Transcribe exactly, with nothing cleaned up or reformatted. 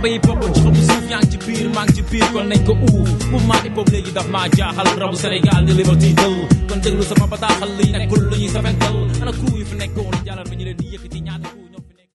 ba hip hop ci xamu suuf yaa ngi ci biir maa ngi ci biir kon nañ ko uuf mouvement hip hop léegi daf maa jaaxal rabu Sénégal di liberté dël kon déglu sama bataaxal li nekkul lu ñuy safental ana crew yi fi nekkoon jàllal ba ñu leen di yëkkati ñaata